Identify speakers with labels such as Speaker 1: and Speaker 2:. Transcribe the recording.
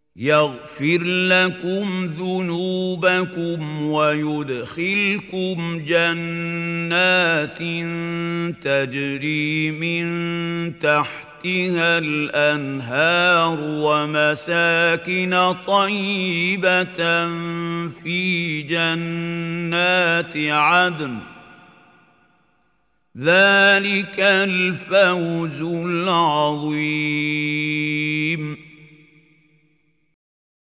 Speaker 1: يغفر لكم ذنوبكم ويدخلكم جنات تجري من تحتها الأنهار ومساكن طيبة في جنات عدن ذلك الفوز العظيم